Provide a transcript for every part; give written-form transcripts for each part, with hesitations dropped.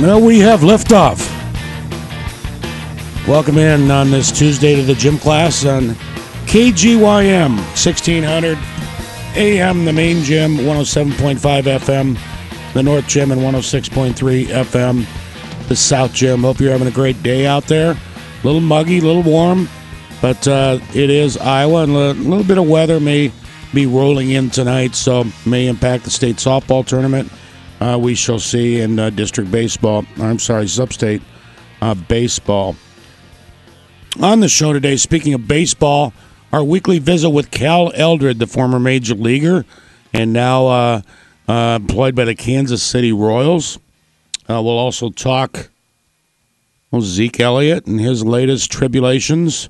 Well, we have liftoff. Welcome in on this Tuesday to the gym class on KGYM 1600 AM, the main gym, 107.5 FM, the North Gym, and 106.3 FM, the South Gym. Hope you're having a great day out there. A little muggy, a little warm, but it is Iowa, and a little bit of weather may be rolling in tonight, so may impact the state softball tournament. We shall see in district baseball. I'm sorry, sub-state baseball. On the show today, speaking of baseball, our weekly visit with Cal Eldred, the former major leaguer and now employed by the Kansas City Royals. We'll also talk Zeke Elliott and his latest tribulations.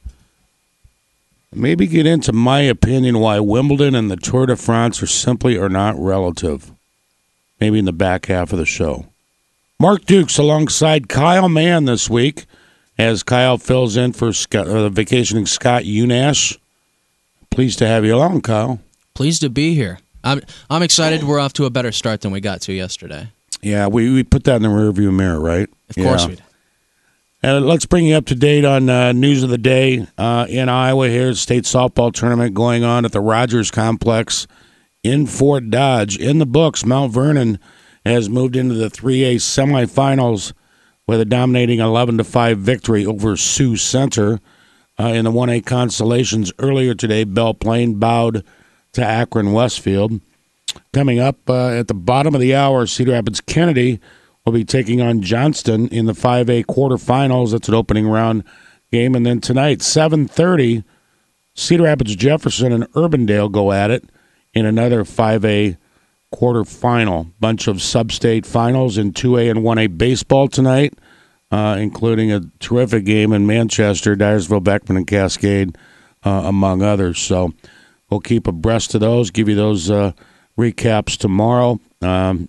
Maybe get into my opinion why Wimbledon and the Tour de France are not relative. Maybe in the back half of the show. Mark Dukes alongside Kyle Mann this week as Kyle fills in for vacationing Scott Unash. Pleased to have you along, Kyle. Pleased to be here. I'm excited we're off to a better start than we got to yesterday. Yeah, we put that in the rearview mirror, right? Of course we did. Let's bring you up to date on news of the day in Iowa. Here's state softball tournament going on at the Rogers Complex in Fort Dodge. In the books, Mount Vernon has moved into the 3A semifinals with a dominating 11-5 victory over Sioux Center. In the 1A Constellations earlier today, Belle Plaine bowed to Akron Westfield. Coming up at the bottom of the hour, Cedar Rapids Kennedy will be taking on Johnston in the 5A quarterfinals. That's an opening round game. And then tonight, 7:30, Cedar Rapids Jefferson and Urbandale go at it in another 5A quarterfinal. Bunch of sub-state finals in 2A and 1A baseball tonight, including a terrific game in Manchester, Dyersville, Beckman, and Cascade, among others. So we'll keep abreast of those, give you those recaps tomorrow, and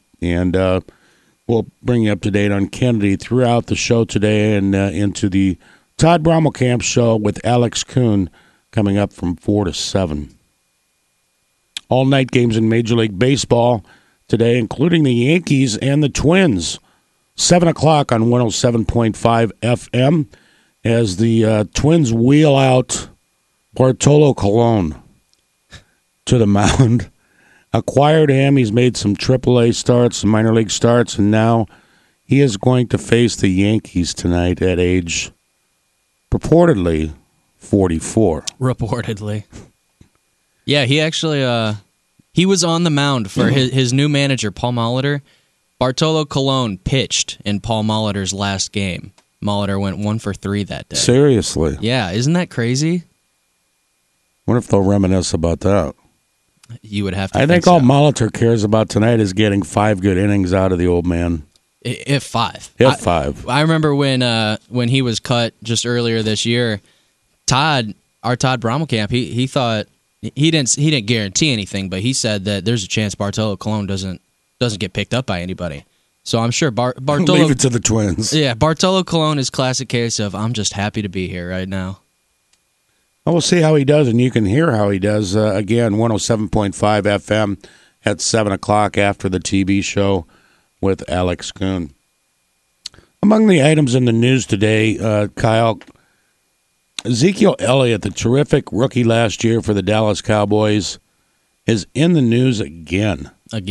we'll bring you up to date on Kennedy throughout the show today and into the Todd Brommelkamp show with Alex Kuhn coming up from 4 to 7. All-night games in Major League Baseball today, including the Yankees and the Twins. 7 o'clock on 107.5 FM as the Twins wheel out Bartolo Colon to the mound. Acquired him. He's made some AAA starts, some minor league starts, and now he is going to face the Yankees tonight at age purportedly 44. Reportedly. Yeah, he actually he was on the mound for his new manager, Paul Molitor. Bartolo Colon pitched in Paul Molitor's last game. Molitor went 1 for 3 that day. Seriously? Yeah, isn't that crazy? Wonder if they'll reminisce about that. You would have to. I think all Molitor cares about tonight is getting 5 good innings out of the old man. If 5. If 5. I remember when he was cut just earlier this year, our Todd Brommelkamp, he thought he didn't guarantee anything, but he said that there's a chance Bartolo Colon doesn't get picked up by anybody. So I'm sure Bartolo leave it to the Twins. Yeah, Bartolo Colon is classic case of I'm just happy to be here right now. Well, we'll see how he does, and you can hear how he does. Again, 107.5 FM at 7 o'clock after the TV show with Alex Kuhn. Among the items in the news today, Kyle, Ezekiel Elliott, the terrific rookie last year for the Dallas Cowboys, is in the news again.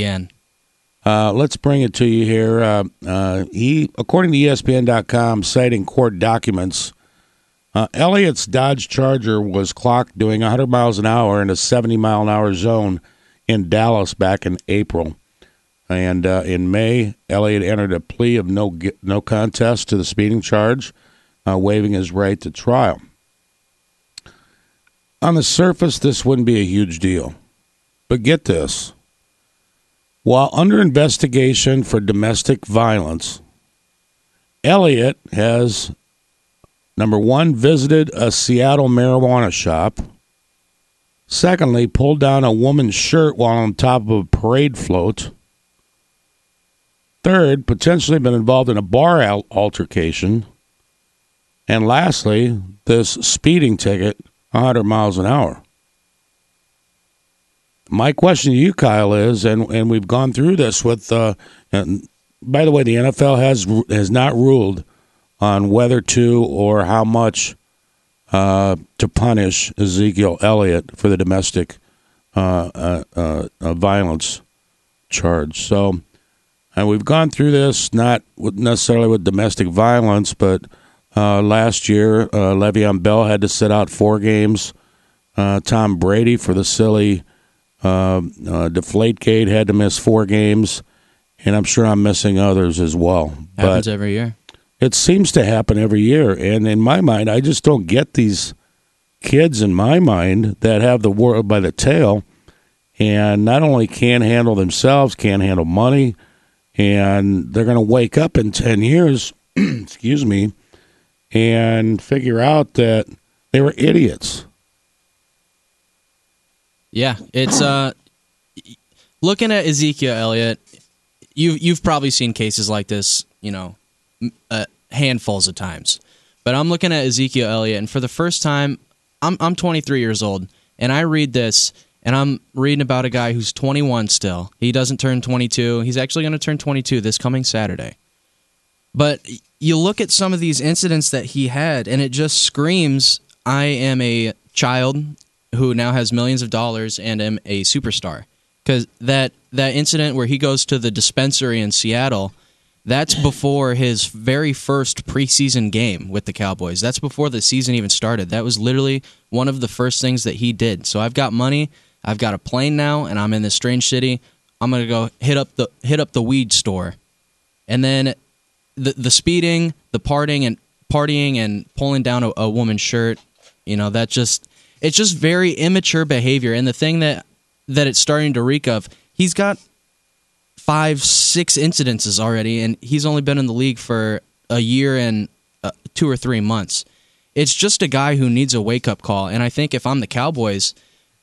Let's bring it to you here. He, according to ESPN.com, citing court documents, Elliott's Dodge Charger was clocked doing 100 miles an hour in a 70-mile-an-hour zone in Dallas back in April. And in May, Elliott entered a plea of no contest to the speeding charge, waiving his right to trial. On the surface, this wouldn't be a huge deal. But get this. While under investigation for domestic violence, Elliott has, number one, visited a Seattle marijuana shop. Secondly, pulled down a woman's shirt while on top of a parade float. Third, potentially been involved in a bar altercation. And lastly, this speeding ticket, 100 miles an hour. My question to you, Kyle, is, and we've gone through this with by the way, the NFL has not ruled on whether to or how much to punish Ezekiel Elliott for the domestic violence charge. So, and we've gone through this not necessarily with domestic violence, but last year Le'Veon Bell had to sit out 4 games. Tom Brady, for the silly Deflategate, had to miss 4 games, and I'm sure I'm missing others as well. Happens every year. It seems to happen every year, and in my mind, I just don't get these kids in my mind that have the world by the tail and not only can't handle themselves, can't handle money, and they're going to wake up in 10 years, excuse me, and figure out that they were idiots. Yeah, it's looking at Ezekiel Elliott. You've probably seen cases like this, handfuls of times. But I'm looking at Ezekiel Elliott, and for the first time, I'm 23 years old, and I read this, and I'm reading about a guy who's 21 still. He doesn't turn 22. He's actually going to turn 22 this coming Saturday. But you look at some of these incidents that he had, and it just screams, I am a child who now has millions of dollars and am a superstar. Because that incident where he goes to the dispensary in Seattle, that's before his very first preseason game with the Cowboys. That's before the season even started. That was literally one of the first things that he did. So I've got money, I've got a plane now, and I'm in this strange city. I'm gonna go hit up the weed store, and then the speeding, the partying and pulling down a woman's shirt. It's just very immature behavior. And the thing that it's starting to reek of, he's got 5-6 incidences already, and he's only been in the league for a year and 2 or 3 months. It's just a guy who needs a wake-up call, and I think if I'm the Cowboys,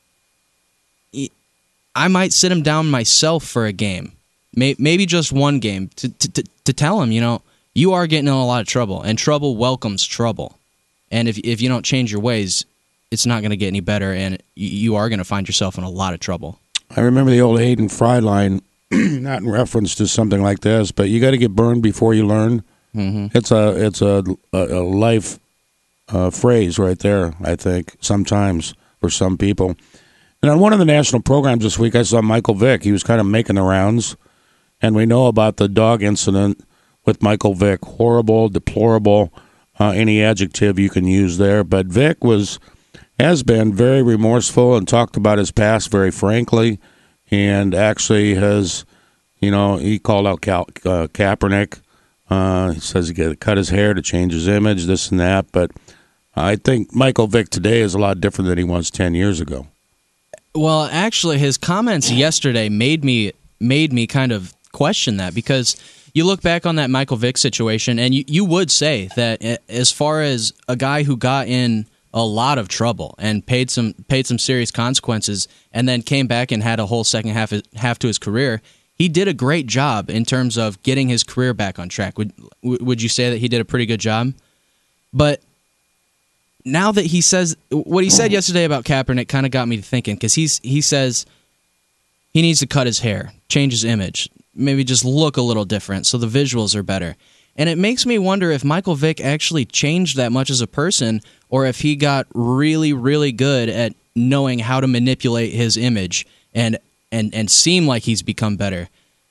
I might sit him down myself for a game, maybe just one game, to tell him, you are getting in a lot of trouble, and trouble welcomes trouble. And if you don't change your ways, it's not going to get any better, and you are going to find yourself in a lot of trouble. I remember the old Hayden Fry line, not in reference to something like this, but you got to get burned before you learn. Mm-hmm. It's a life phrase right there, I think, sometimes for some people. And on one of the national programs this week, I saw Michael Vick. He was kind of making the rounds, and we know about the dog incident with Michael Vick. Horrible, deplorable, any adjective you can use there. But Vick has been very remorseful and talked about his past very frankly, and actually has, he called out Kaepernick. He says he got to cut his hair to change his image, this and that. But I think Michael Vick today is a lot different than he was 10 years ago. Well, actually, his comments yesterday made me kind of question that, because you look back on that Michael Vick situation, and you would say that as far as a guy who got in a lot of trouble and paid some serious consequences, and then came back and had a whole second half to his career, he did a great job in terms of getting his career back on track. Would you say that he did a pretty good job? But now that he says what he said yesterday about Kaepernick, kind of got me thinking, because he says he needs to cut his hair, change his image, maybe just look a little different so the visuals are better. And it makes me wonder if Michael Vick actually changed that much as a person, or if he got really, really good at knowing how to manipulate his image and seem like he's become better.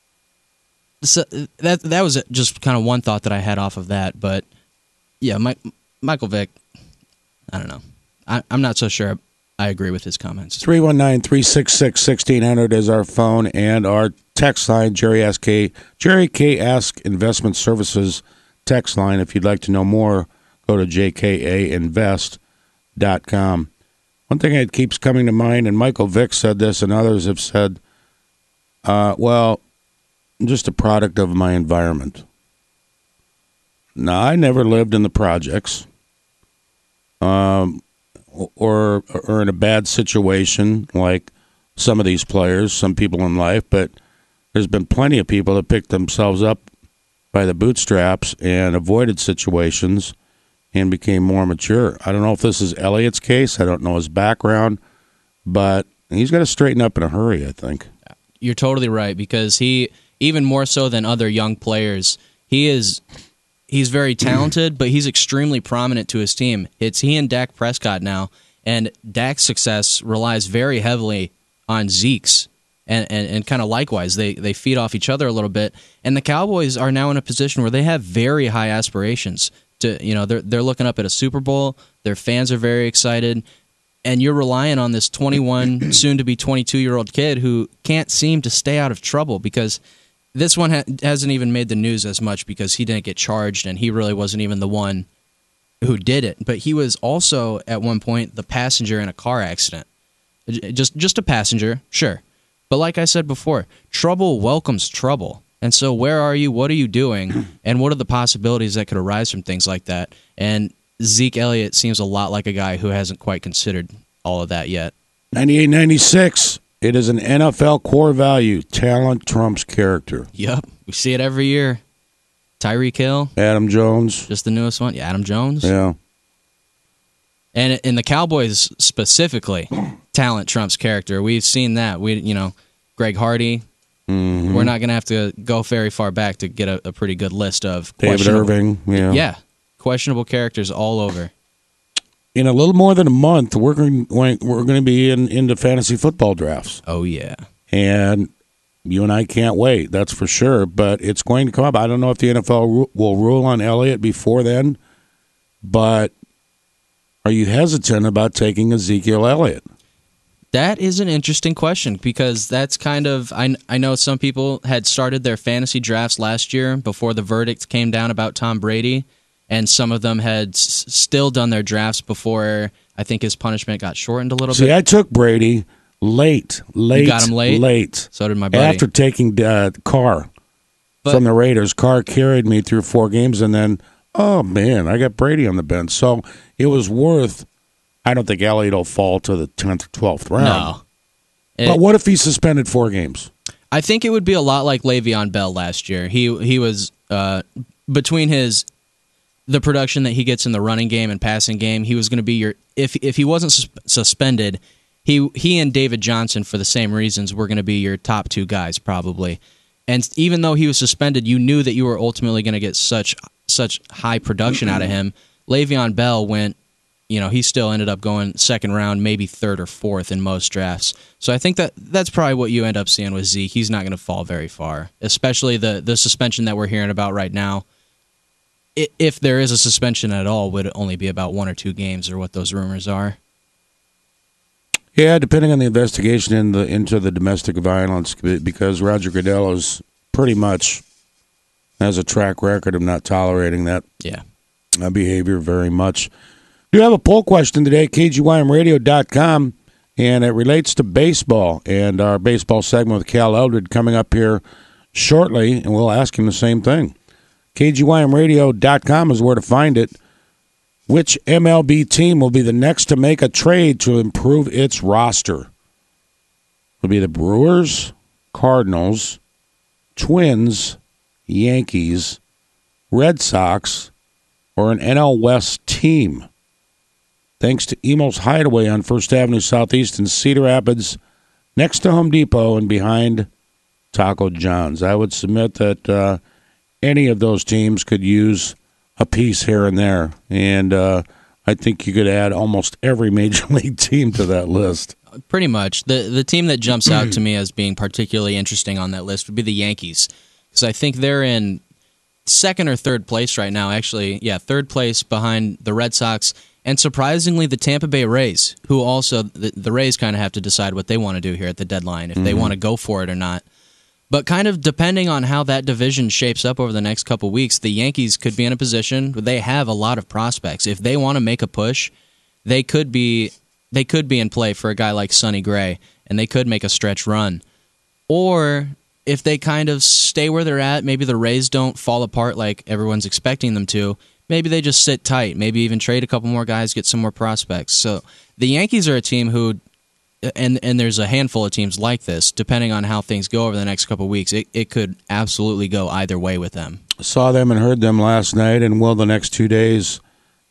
So that was just kind of one thought that I had off of that. But yeah, Michael Vick, I don't know. I'm not so sure I agree with his comments. 319-366-1600 is our phone, and our text line, Jerry K. Ask Investment Services text line. If you'd like to know more, go to jkainvest.com. One thing that keeps coming to mind, and Michael Vick said this and others have said, well, I'm just a product of my environment. Now, I never lived in the projects or in a bad situation like some of these players, some people in life, but there's been plenty of people that picked themselves up by the bootstraps and avoided situations and became more mature. I don't know if this is Elliott's case. I don't know his background, but he's got to straighten up in a hurry, I think. You're totally right, because he even more so than other young players. He's very talented, but he's extremely prominent to his team. It's he and Dak Prescott now, and Dak's success relies very heavily on Zeke's. And kind of likewise, they feed off each other a little bit. And the Cowboys are now in a position where they have very high aspirations. They're looking up at a Super Bowl. Their fans are very excited, and you're relying on this 21, soon to be 22-year-old kid who can't seem to stay out of trouble, because this one hasn't even made the news as much because he didn't get charged, and he really wasn't even the one who did it. But he was also at one point the passenger in a car accident. Just a passenger, sure. But like I said before, trouble welcomes trouble. And so where are you? What are you doing? And what are the possibilities that could arise from things like that? And Zeke Elliott seems a lot like a guy who hasn't quite considered all of that yet. 98-96. It is an NFL core value. Talent trumps character. Yep. We see it every year. Tyreek Hill. Adam Jones. Just the newest one. Yeah, Adam Jones. Yeah. And in the Cowboys specifically, talent trumps character. We've seen that. Greg Hardy. Mm-hmm. We're not going to have to go very far back to get a pretty good list of David Irving. Yeah, questionable characters all over. In a little more than a month, we're going to be into fantasy football drafts. Oh yeah, and you and I can't wait. That's for sure. But it's going to come up. I don't know if the NFL will rule on Elliott before then, but are you hesitant about taking Ezekiel Elliott? That is an interesting question, because that's kind of, I know some people had started their fantasy drafts last year before the verdict came down about Tom Brady, and some of them had still done their drafts before I think his punishment got shortened a little bit. See, I took Brady late. You got him late? So did my buddy. After taking Carr from the Raiders. Carr carried me through 4 games, and then, oh man, I got Brady on the bench. So it was worth. I don't think Elliott will fall to the 10th or 12th round. No. But what if he's suspended 4 games? I think it would be a lot like Le'Veon Bell last year. He was between the production that he gets in the running game and passing game, he was going to be your if he wasn't suspended, he and David Johnson, for the same reasons, were going to be your top 2 guys probably. And even though he was suspended, you knew that you were ultimately going to get such high production out of him. Le'Veon Bell went. He still ended up going 2nd round, maybe 3rd or 4th in most drafts. So I think that's probably what you end up seeing with Zeke. He's not going to fall very far, especially the suspension that we're hearing about right now. If there is a suspension at all, would it only be about 1 or 2 games, or what those rumors are? Yeah, depending on the investigation into the domestic violence, because Roger Goodell pretty much has a track record of not tolerating that behavior very much. We have a poll question today, KGYMradio.com, and it relates to baseball and our baseball segment with Cal Eldred coming up here shortly, and we'll ask him the same thing. KGYMradio.com is where to find it. Which MLB team will be the next to make a trade to improve its roster? Will be the Brewers, Cardinals, Twins, Yankees, Red Sox, or an NL West team? Thanks to Emo's Hideaway on 1st Avenue Southeast in Cedar Rapids, next to Home Depot and behind Taco John's. I would submit that any of those teams could use a piece here and there, and I think you could add almost every major league team to that list. Pretty much. The team that jumps out to me as being particularly interesting on that list would be the Yankees, because I think they're in 2nd or 3rd place right now. Actually, 3rd place behind the Red Sox. And surprisingly, the Tampa Bay Rays, who also, the Rays kind of have to decide what they want to do here at the deadline, if they want to go for it or not. But kind of depending on how that division shapes up over the next couple weeks, the Yankees could be in a position where they have a lot of prospects. If they want to make a push, they could be in play for a guy like Sonny Gray, and they could make a stretch run. Or if they kind of stay where they're at, maybe the Rays don't fall apart like everyone's expecting them to. Maybe they just sit tight, maybe even trade a couple more guys, get some more prospects. So the Yankees are a team who, and there's a handful of teams like this, depending on how things go over the next couple of weeks, it could absolutely go either way with them. Saw them and heard them last night, and will the next 2 days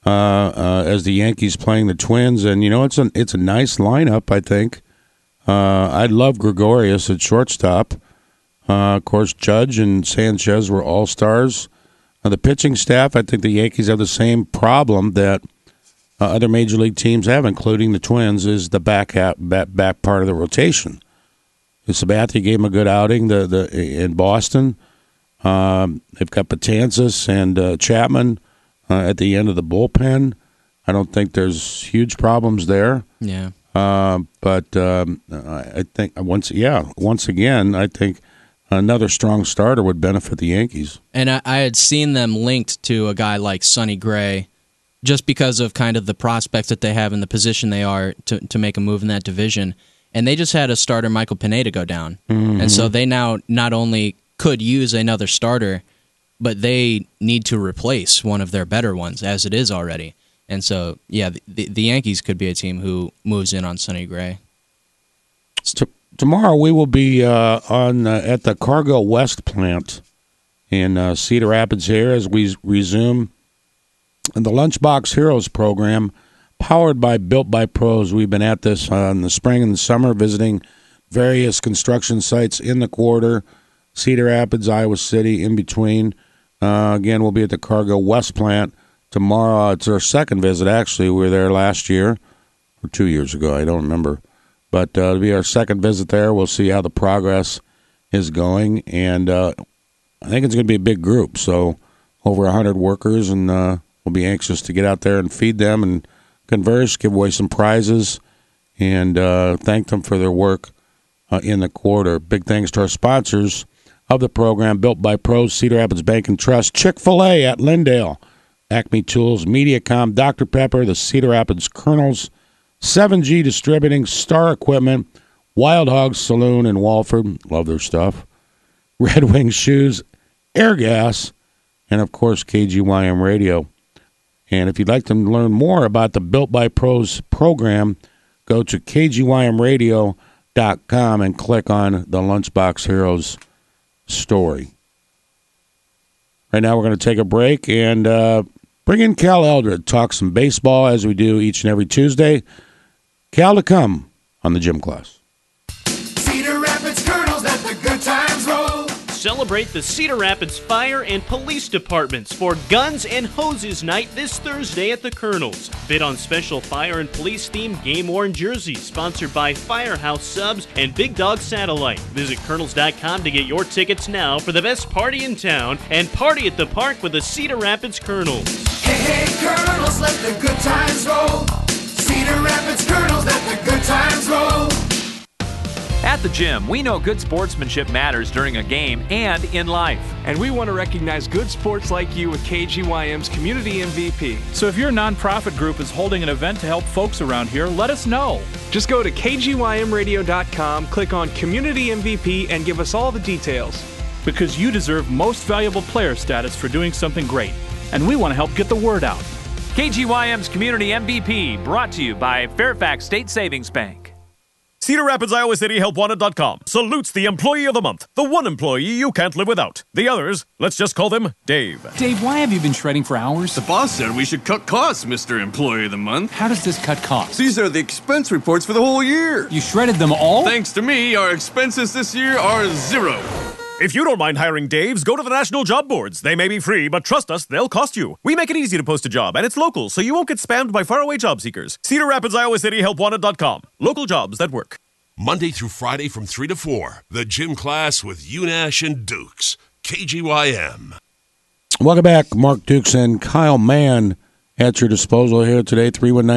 as the Yankees playing the Twins. And, it's a nice lineup, I think. I love Gregorius at shortstop. Of course, Judge and Sanchez were all-stars. The pitching staff, I think the Yankees have the same problem that other major league teams have, including the Twins, is the back part of the rotation. Sabathia gave him a good outing in Boston. They've got Betances and Chapman at the end of the bullpen. I don't think there's huge problems there. Yeah. But I think once again, I think another strong starter would benefit the Yankees. And I had seen them linked to a guy like Sonny Gray just because of kind of the prospects that they have in the position they are to make a move in that division. And they just had a starter, Michael Pineda, go down. Mm-hmm. And so they now not only could use another starter, but they need to replace one of their better ones, as it is already. And so, yeah, the Yankees could be a team who moves in on Sonny Gray. Tomorrow we will be at the Cargill West plant in Cedar Rapids here as we resume the Lunchbox Heroes program powered by Built by Pros. We've been at this in the spring and the summer, visiting various construction sites in the quarter, Cedar Rapids, Iowa City, in between. Again, we'll be at the Cargill West plant tomorrow. It's our second visit, actually. We were there last year or 2 years ago. I don't remember. But it'll be our second visit there. We'll see how the progress is going. And I think it's going to be a big group. So over 100 workers, and we'll be anxious to get out there and feed them and converse, give away some prizes, and thank them for their work in the quarter. Big thanks to our sponsors of the program, Built by Pros, Cedar Rapids Bank and Trust, Chick-fil-A at Lindale, Acme Tools, Mediacom, Dr. Pepper, the Cedar Rapids Colonels, 7G Distributing, Star Equipment, Wild Hog Saloon in Walford, love their stuff, Red Wing Shoes, Air Gas, and, of course, KGYM Radio. And if you'd like to learn more about the Built by Pros program, go to kgymradio.com and click on the Lunchbox Heroes story. Right now we're going to take a break and bring in Cal Eldred, talk some baseball as we do each and every Tuesday. Cal to come on the Gym Class. Cedar Rapids Colonels, let the good times roll. Celebrate the Cedar Rapids Fire and Police Departments for Guns and Hoses Night this Thursday at the Colonels. Bid on special fire and police themed game-worn jerseys sponsored by Firehouse Subs and Big Dog Satellite. Visit colonels.com to get your tickets now for the best party in town and party at the park with the Cedar Rapids Colonels. Hey, hey, Colonels, let the good times roll. Cedar Rapids Colonels, let the good times roll. At the gym, we know good sportsmanship matters during a game and in life. And we want to recognize good sports like you with KGYM's Community MVP. So if your nonprofit group is holding an event to help folks around here, let us know. Just go to kgymradio.com, click on Community MVP, and give us all the details. Because you deserve most valuable player status for doing something great. And we want to help get the word out. KGYM's Community MVP, brought to you by Fairfax State Savings Bank. Cedar Rapids, Iowa City, HelpWanted.com salutes the Employee of the Month, the one employee you can't live without. The others, let's just call them Dave. Dave, why have you been shredding for hours? The boss said we should cut costs, Mr. Employee of the Month. How does this cut costs? These are the expense reports for the whole year. You shredded them all? Thanks to me, our expenses this year are zero. If you don't mind hiring Daves, go to the National Job Boards. They may be free, but trust us, they'll cost you. We make it easy to post a job, and it's local, so you won't get spammed by faraway job seekers. Cedar Rapids, Iowa City, HelpWanted.com. Local jobs that work. Monday through Friday from 3 to 4, the Gym Class with UNash and Dukes, KGYM. Welcome back. Mark Dukes and Kyle Mann at your disposal here today.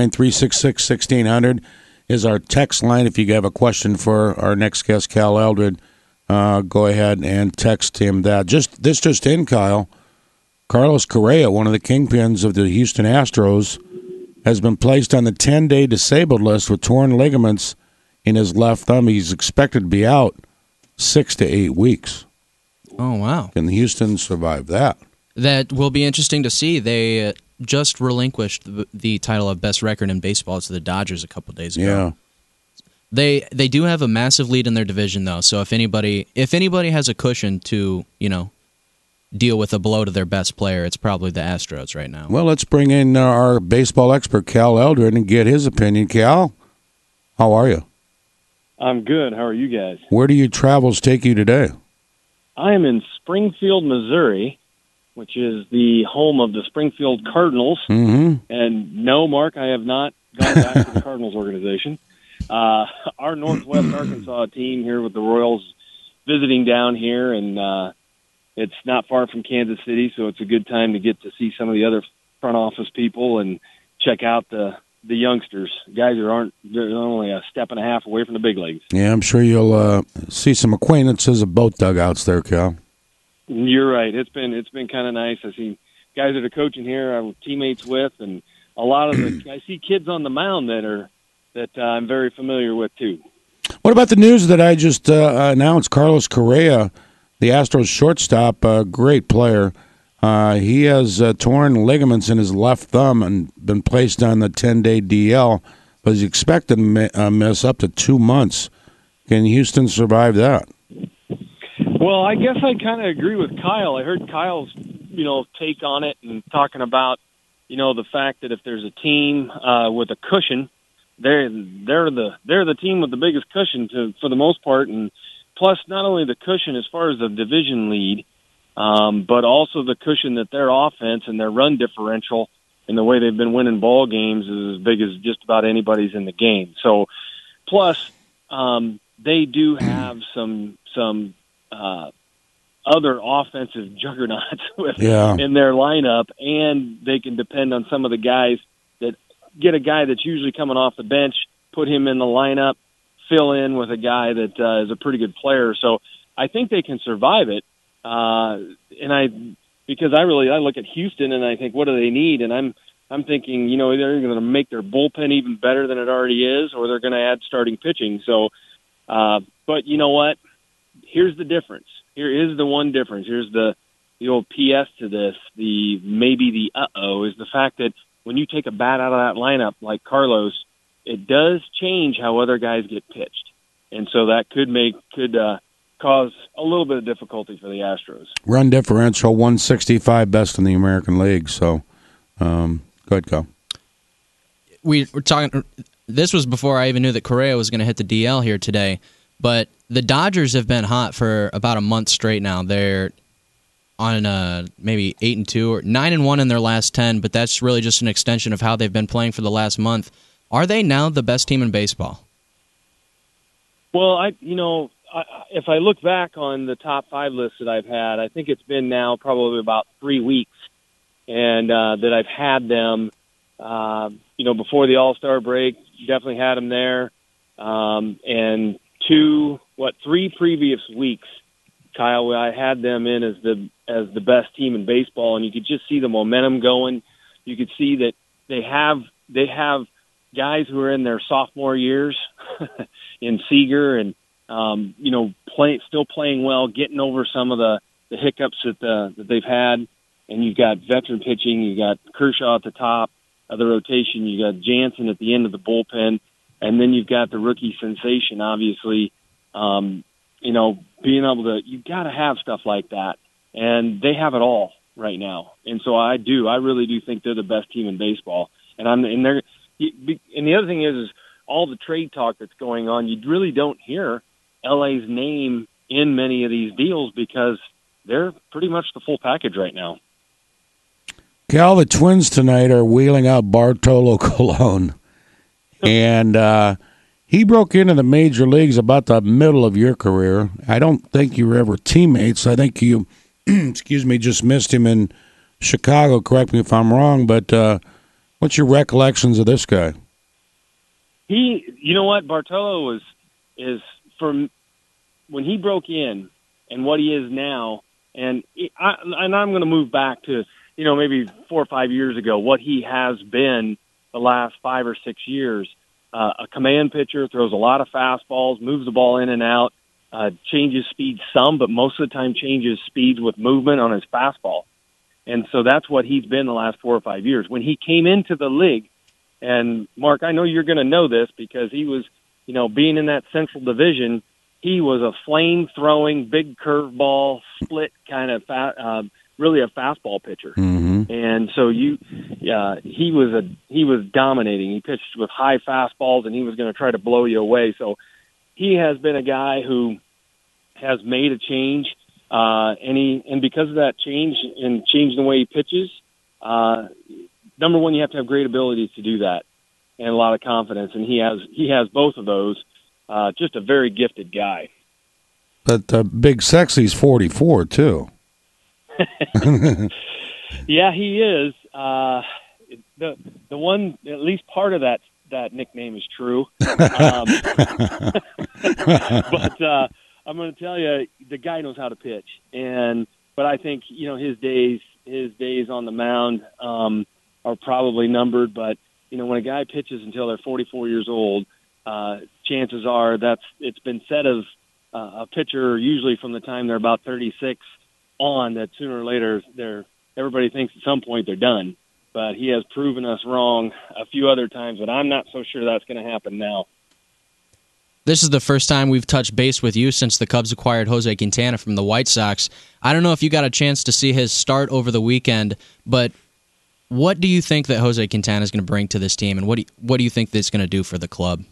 319-366-1600 is our text line. If you have a question for our next guest, Cal Eldred, go ahead and text him that. This just in, Kyle. Carlos Correa, one of the kingpins of the Houston Astros, has been placed on the 10-day disabled list with torn ligaments in his left thumb. He's expected to be out 6 to 8 weeks. Oh, wow. Can Houston survive that? That will be interesting to see. They just relinquished the title of best record in baseball to the Dodgers a couple days ago. Yeah. They do have a massive lead in their division, though. So if anybody has a cushion to, deal with a blow to their best player, it's probably the Astros right now. Well, let's bring in our baseball expert, Cal Eldred, and get his opinion. Cal, how are you? I'm good. How are you guys? Where do your travels take you today? I am in Springfield, Missouri, which is the home of the Springfield Cardinals. Mm-hmm. And no, Mark, I have not gone back to the Cardinals organization. Our Northwest Arkansas team here with the Royals visiting down here, and it's not far from Kansas City, so it's a good time to get to see some of the other front office people and check out the youngsters. Guys they're only a step and a half away from the big leagues. Yeah, I'm sure you'll see some acquaintances of both dugouts there, Cal. You're right. It's been kind of nice. I see guys that are coaching here I'm teammates with, and a lot of I see kids on the mound that I'm very familiar with too. What about the news that I just announced? Carlos Correa, the Astros shortstop, a great player. He has torn ligaments in his left thumb and been placed on the 10-day DL, but he's expected to miss up to 2 months. Can Houston survive that? Well, I guess I kind of agree with Kyle. I heard Kyle's, take on it and talking about, the fact that if there's a team with a cushion, they're the team with the biggest cushion for the most part, and plus not only the cushion as far as the division lead, but also the cushion that their offense and their run differential and the way they've been winning ball games is as big as just about anybody's in the game. So, plus they do have some other offensive juggernauts in their lineup, and they can depend on some of the guys that get a guy that's usually coming off the bench, put him in the lineup, fill in with a guy that is a pretty good player. So I think they can survive it. Because I look at Houston and I think, what do they need? And I'm thinking, they're going to make their bullpen even better than it already is, or they're going to add starting pitching. So, but you know what? Here's the difference. Here is the one difference. Here's the old PS to this. Maybe the is the fact that when you take a bat out of that lineup like Carlos, it does change how other guys get pitched, and so that could cause a little bit of difficulty for the Astros. Run differential 165, best in the American League. So, go ahead, Kyle. We're talking. This was before I even knew that Correa was going to hit the DL here today. But the Dodgers have been hot for about a month straight now. They're on maybe 8-2 or 9-1 in their last 10. But that's really just an extension of how they've been playing for the last month. Are they now the best team in baseball? Well, if I look back on the top 5 lists that I've had, I think it's been now probably about 3 weeks, and that I've had them. Before the All-Star break, definitely had them there, and 3 previous weeks, Kyle, I had them in as the best team in baseball, and you could just see the momentum going. You could see that they have guys who are in their sophomore years in Seager and still playing well, getting over some of the hiccups that they've had. And you've got veteran pitching, you got Kershaw at the top of the rotation, you got Jansen at the end of the bullpen, and then you've got the rookie sensation, obviously. Being able to, you've got to have stuff like that, and they have it all right now. And so I really do think they're the best team in baseball. And the other thing is all the trade talk that's going on. You really don't hear LA's name in many of these deals because they're pretty much the full package right now. Cal, the Twins tonight are wheeling out Bartolo Colon. And he broke into the major leagues about the middle of your career. I don't think you were ever teammates. I think you, just missed him in Chicago. Correct me if I'm wrong, but what's your recollections of this guy? You know what? Bartolo is from when he broke in and what he is now, and I'm going to move back to, maybe 4 or 5 years ago, what he has been the last 5 or 6 years. A command pitcher, throws a lot of fastballs, moves the ball in and out, changes speed some, but most of the time changes speeds with movement on his fastball. And so that's what he's been the last 4 or 5 years. When he came into the league, and Mark, I know you're going to know this because he was, being in that Central Division, he was a flame-throwing, big curveball, split kind of really a fastball pitcher. Mm-hmm. And so he was dominating. He pitched with high fastballs, and he was going to try to blow you away. So he has been a guy who has made a change. And because of that change in the way he pitches, number one, you have to have great abilities to do that and a lot of confidence. And he has both of those. Just a very gifted guy. But Big Sexy's 44 too. Yeah, he is. The one, at least part of that nickname is true. But I'm going to tell you, the guy knows how to pitch, but I think his days on the mound are probably numbered. But when a guy pitches until they're 44 years old, chances are it's been said of a pitcher usually from the time they're about 36 on that sooner or later everybody thinks at some point they're done. But he has proven us wrong a few other times, but I'm not so sure that's going to happen now. This is the first time we've touched base with you since the Cubs acquired Jose Quintana from the White Sox. I don't know if you got a chance to see his start over the weekend, but what do you think that Jose Quintana is going to bring to this team, and what do you think that's going to do for the club?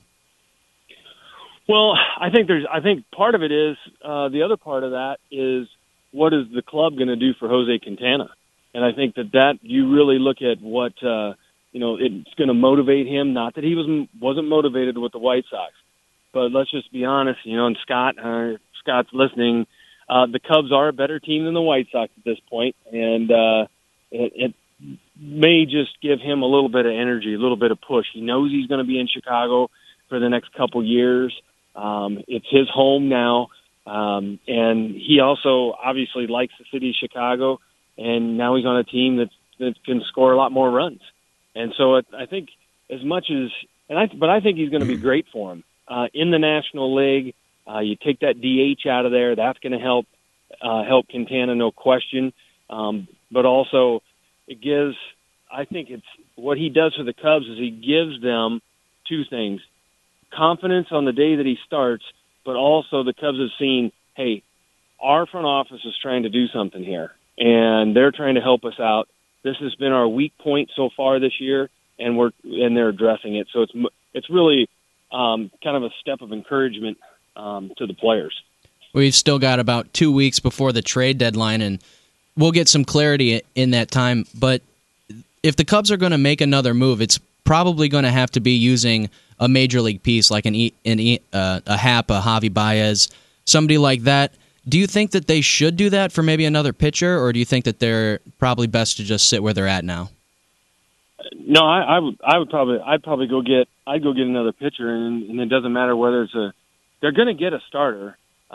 Well, I think part of it is the other part of that is what is the club going to do for Jose Quintana? And I think that you really look at what it's going to motivate him. Not that he wasn't motivated with the White Sox, but let's just be honest. And Scott's listening. The Cubs are a better team than the White Sox at this point, and it may just give him a little bit of energy, a little bit of push. He knows he's going to be in Chicago for the next couple years. It's his home now, and he also obviously likes the city of Chicago. And now he's on a team that can score a lot more runs. And so I think as much as but I think he's going to be great for him in the National League. You take that DH out of there, that's going to help Quintana, no question. But also it gives. I think it's what he does for the Cubs is he gives them two things: confidence on the day that he starts, but also the Cubs have seen, hey, our front office is trying to do something here. And they're trying to help us out. This has been our weak point so far this year, and they're addressing it. So it's really kind of a step of encouragement to the players. We've still got about 2 weeks before the trade deadline, and we'll get some clarity in that time. But if the Cubs are going to make another move, it's probably going to have to be using a major league piece like a Happ, a Javi Baez, somebody like that. Do you think that they should do that for maybe another pitcher, or do you think that they're probably best to just sit where they're at now? No, I'd probably go get another pitcher, and it doesn't matter whether they're going to get a starter.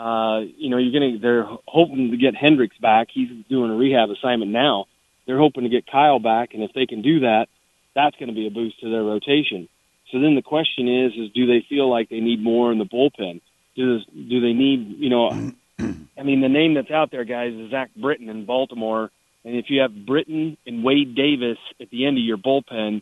They're hoping to get Hendricks back. He's doing a rehab assignment now. They're hoping to get Kyle back, and if they can do that, that's going to be a boost to their rotation. So then the question is do they feel like they need more in the bullpen? Do they need, I mean, the name that's out there, guys, is Zach Britton in Baltimore. And if you have Britton and Wade Davis at the end of your bullpen,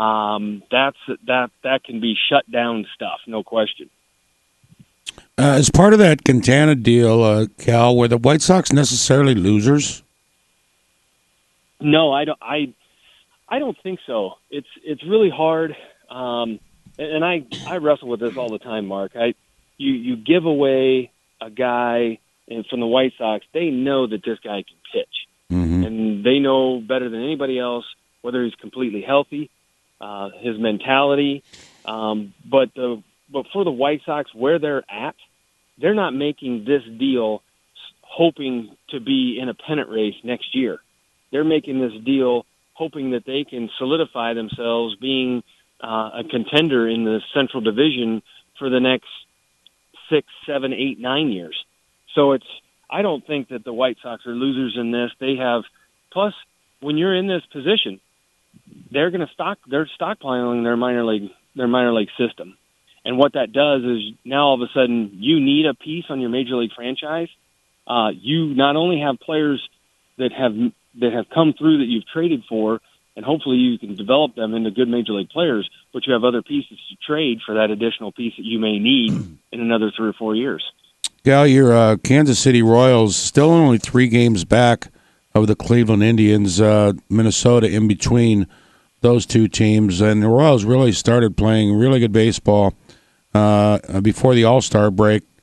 that can be shut down stuff, no question. As part of that Quintana deal, Cal, were the White Sox necessarily losers? No, I don't think so. It's really hard, and I wrestle with this all the time, Mark. You give away a guy from the White Sox. They know that this guy can pitch, and they know better than anybody else whether he's completely healthy, his mentality. But for the White Sox, where they're at, they're not making this deal hoping to be in a pennant race next year. They're making this deal hoping that they can solidify themselves being a contender in the Central Division for the next 6, 7, 8, 9 years. So I don't think that the White Sox are losers in this. Plus when you're in this position, they're stockpiling their minor league system. And what that does is now all of a sudden you need a piece on your major league franchise. You not only have players that have come through that you've traded for, and hopefully you can develop them into good major league players, but you have other pieces to trade for that additional piece that you may need in another 3 or 4 years. Gal, your Kansas City Royals still only 3 games back of the Cleveland Indians, Minnesota in between those two teams, and the Royals really started playing really good baseball before the All-Star break.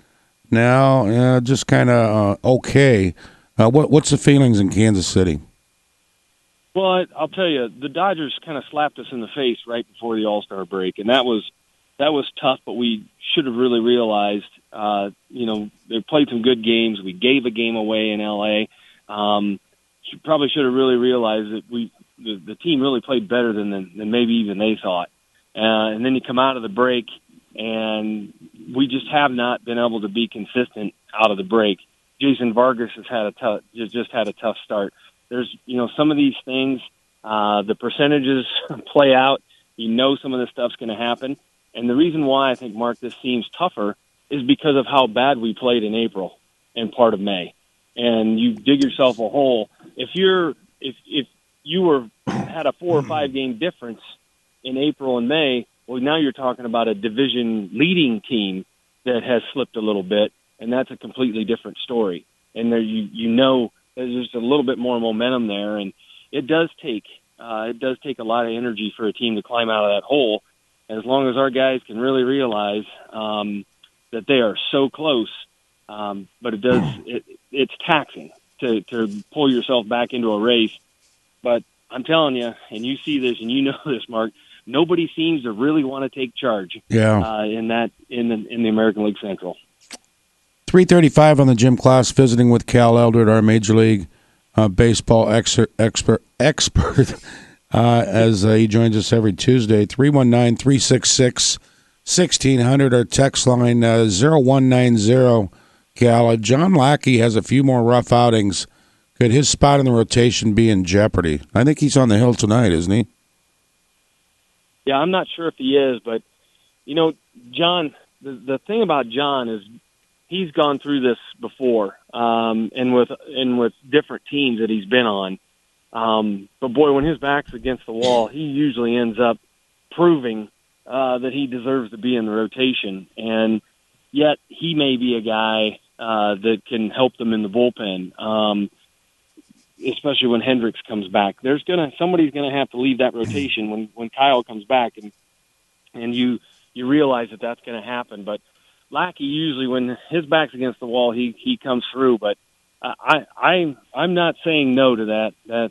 now, just kind of okay. What's the feelings in Kansas City? Well, I'll tell you, the Dodgers kind of slapped us in the face right before the All-Star break, and that was tough. But we should have really realized, they played some good games. We gave a game away in L.A. Probably should have really realized that the team really played better than maybe even they thought. And then you come out of the break, and we just have not been able to be consistent out of the break. Jason Vargas has had a tough start. There's, some of these things, the percentages play out. Some of this stuff's going to happen. And the reason why I think, Mark, this seems tougher is because of how bad we played in April and part of May. And you dig yourself a hole. If you had a 4 or 5 game difference in April and May, well, now you're talking about a division leading team that has slipped a little bit, and that's a completely different story. And there, there's just a little bit more momentum there, and it does take a lot of energy for a team to climb out of that hole. As long as our guys can really realize that they are so close, but it's taxing to pull yourself back into a race. But I'm telling you, and you see this, and you know this, Mark, nobody seems to really want to take charge. Yeah. In the American League Central. 3:35 on the Gym Class, visiting with Cal Eldred, our Major League Baseball expert, as he joins us every Tuesday. 319-366-1600, our text line 0190. Cal, John Lackey has a few more rough outings. Could his spot in the rotation be in jeopardy? I think he's on the hill tonight, isn't he? Yeah, I'm not sure if he is, but, John, the thing about John is he's gone through this before, and with different teams that he's been on. But, boy, when his back's against the wall, he usually ends up proving that he deserves to be in the rotation. And yet he may be a guy that can help them in the bullpen, especially when Hendricks comes back. Somebody's gonna have to leave that rotation when Kyle comes back, and you realize that that's going to happen. But Lackey usually, when his back's against the wall, he comes through. But I'm not saying no to that.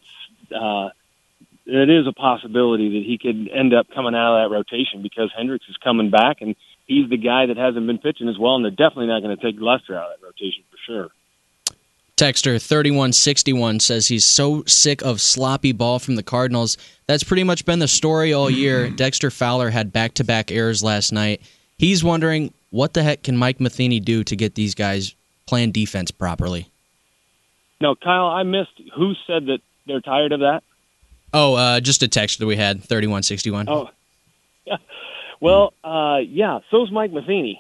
It is a possibility that he could end up coming out of that rotation because Hendricks is coming back, and he's the guy that hasn't been pitching as well, and they're definitely not going to take Lester out of that rotation for sure. Texter 3161 says he's so sick of sloppy ball from the Cardinals. That's pretty much been the story all year. Dexter Fowler had back-to-back errors last night. He's wondering, what the heck can Mike Matheny do to get these guys playing defense properly? No, Kyle, I missed who said that they're tired of that. Oh, just a text that we had, 3161. Oh, yeah. Well, yeah, so's Mike Matheny.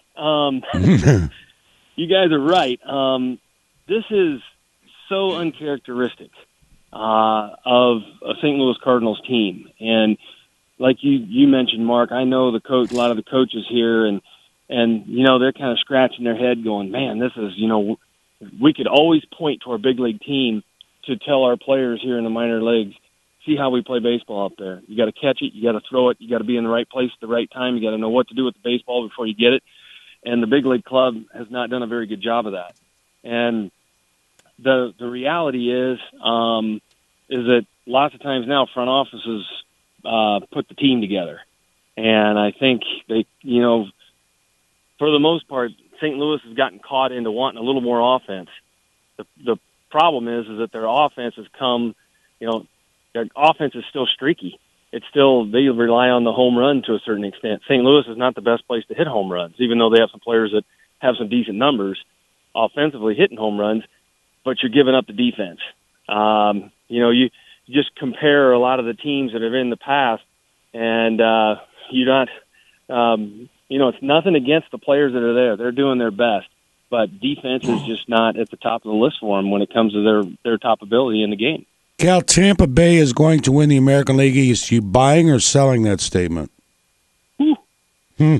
You guys are right. This is so uncharacteristic of a St. Louis Cardinals team. And like you mentioned, Mark, I know a lot of the coaches here, and they're kind of scratching their head going, man, this is, we could always point to our big league team to tell our players here in the minor leagues, see how we play baseball up there. You got to catch it. You got to throw it. You got to be in the right place at the right time. You got to know what to do with the baseball before you get it. And the big league club has not done a very good job of that. And the reality is that lots of times now front offices put the team together. And I think they, for the most part, St. Louis has gotten caught into wanting a little more offense. The problem is that their offense has come, their offense is still streaky. They rely on the home run to a certain extent. St. Louis is not the best place to hit home runs, even though they have some players that have some decent numbers offensively hitting home runs, but you're giving up the defense. You just compare a lot of the teams that have in the past, and you're not, it's nothing against the players that are there. They're doing their best, but defense is just not at the top of the list for them when it comes to their top ability in the game. Cal, Tampa Bay is going to win the American League East. You buying or selling that statement? Man,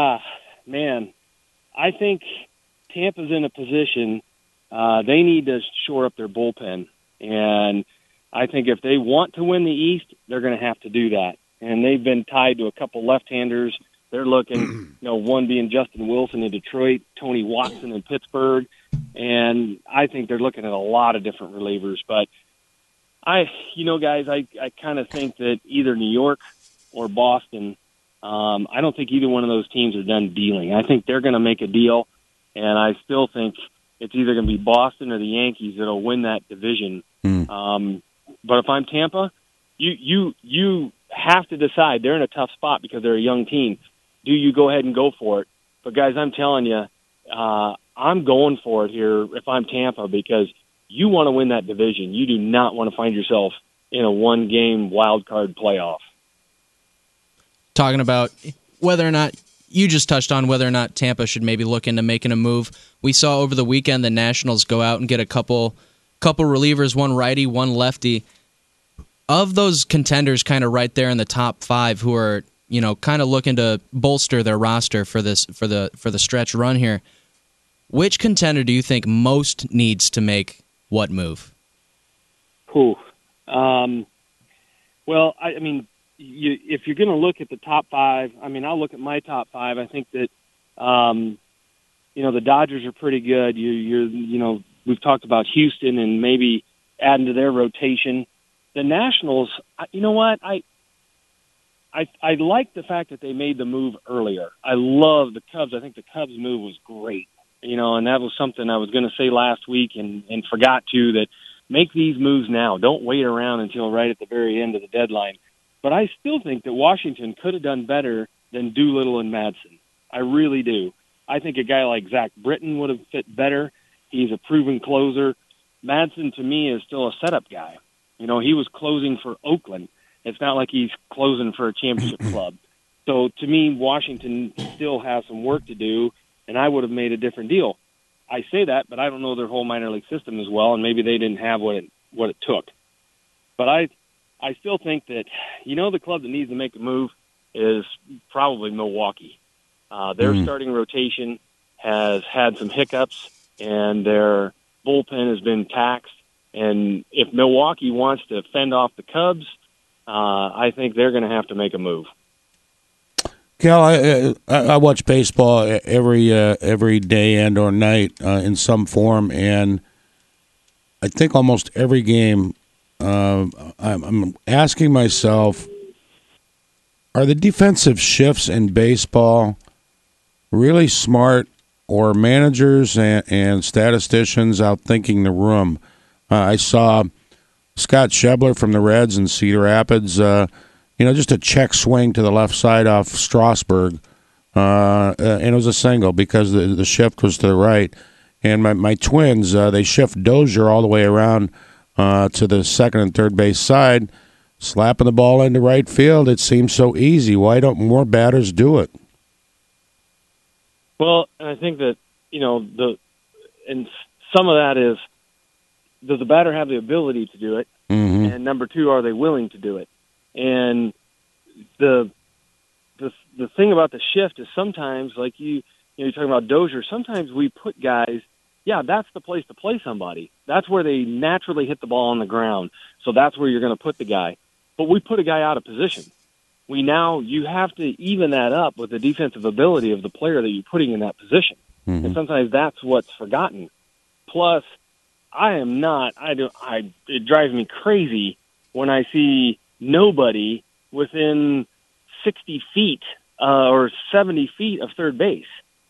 I think Tampa's in a position they need to shore up their bullpen. And I think if they want to win the East, they're going to have to do that. And they've been tied to a couple left-handers They're looking, one being Justin Wilson in Detroit, Tony Watson in Pittsburgh, and I think they're looking at a lot of different relievers. But guys, I kind of think that either New York or Boston, I don't think either one of those teams are done dealing. I think they're going to make a deal, and I still think it's either going to be Boston or the Yankees that'll win that division. But if I'm Tampa, you have to decide. They're in a tough spot because they're a young team. Do you go ahead and go for it? But, guys, I'm telling you, I'm going for it here if I'm Tampa because you want to win that division. You do not want to find yourself in a one-game wild card playoff. Talking about whether or not you just touched on whether or not Tampa should maybe look into making a move. We saw over the weekend the Nationals go out and get a couple relievers, one righty, one lefty. Of those contenders kind of right there in the top 5 who are, kind of looking to bolster their roster for the stretch run here, which contender do you think most needs to make what move? Well, if you're going to look at the top 5, I'll look at my top 5. I think that, the Dodgers are pretty good. We've talked about Houston and maybe adding to their rotation. The Nationals, you know what? I like the fact that they made the move earlier. I love the Cubs. I think the Cubs move was great. And that was something I was going to say last week and forgot to, that make these moves now. Don't wait around until right at the very end of the deadline. But I still think that Washington could have done better than Doolittle and Madsen. I really do. I think a guy like Zach Britton would have fit better. He's a proven closer. Madsen, to me, is still a setup guy. He was closing for Oakland. It's not like he's closing for a championship club. So, to me, Washington still has some work to do, and I would have made a different deal. I say that, but I don't know their whole minor league system as well, and maybe they didn't have what it took. But I still think that, the club that needs to make a move is probably Milwaukee. Their starting rotation has had some hiccups, and their bullpen has been taxed. And if Milwaukee wants to fend off the Cubs, I think they're going to have to make a move. Cal, I watch baseball every day and or night in some form, and I think almost every game I'm asking myself, are the defensive shifts in baseball really smart, or managers and statisticians outthinking the room? I saw Scott Schebler from the Reds in Cedar Rapids, just a check swing to the left side off Strasburg, and it was a single because the shift was to the right. And my Twins, they shift Dozier all the way around to the second and third base side, slapping the ball into right field. It seems so easy. Why don't more batters do it? Well, I think that, and some of that is, does the batter have the ability to do it? Mm-hmm. And number 2, are they willing to do it? And the thing about the shift is sometimes, like you're talking about Dozier, sometimes we put guys, that's the place to play somebody. That's where they naturally hit the ball on the ground. So that's where you're going to put the guy. But we put a guy out of position. You have to even that up with the defensive ability of the player that you're putting in that position. Mm-hmm. And sometimes that's what's forgotten. Plus, it drives me crazy when I see nobody within 60 feet or 70 feet of third base.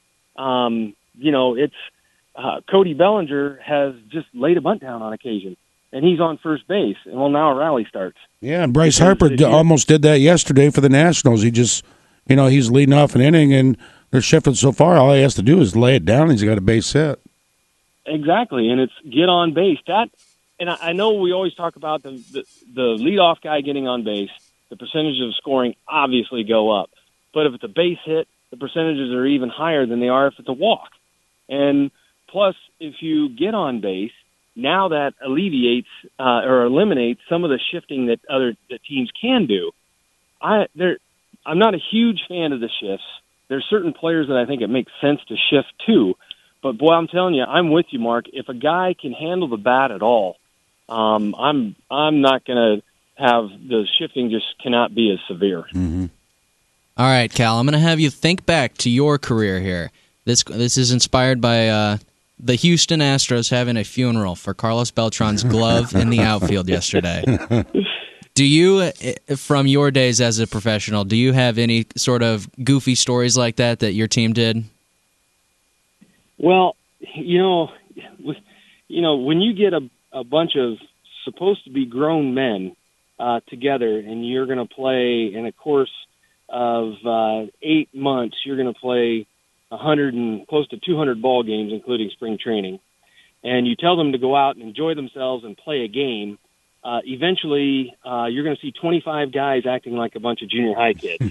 It's Cody Bellinger has just laid a bunt down on occasion, and he's on first base. And now a rally starts. Yeah, and Bryce Harper almost did that yesterday for the Nationals. He just, he's leading off an inning, and they're shifting so far. All he has to do is lay it down, and he's got a base hit. Exactly, and it's get on base. And I know we always talk about the leadoff guy getting on base. The percentages of scoring obviously go up. But if it's a base hit, the percentages are even higher than they are if it's a walk. And plus, if you get on base, now that alleviates or eliminates some of the shifting that teams can do. I'm not a huge fan of the shifts. There's certain players that I think it makes sense to shift to. But, boy, I'm telling you, I'm with you, Mark. If a guy can handle the bat at all, I'm not going to have the shifting just cannot be as severe. Mm-hmm. All right, Cal, I'm going to have you think back to your career here. This is inspired by the Houston Astros having a funeral for Carlos Beltran's glove in the outfield yesterday. Do you, from your days as a professional, do you have any sort of goofy stories like that your team did? Well, when you get a bunch of supposed to be grown men together, and you're going to play in a course of 8 months, you're going to play 100 and close to 200 ball games, including spring training, and you tell them to go out and enjoy themselves and play a game. Eventually, you're going to see 25 guys acting like a bunch of junior high kids.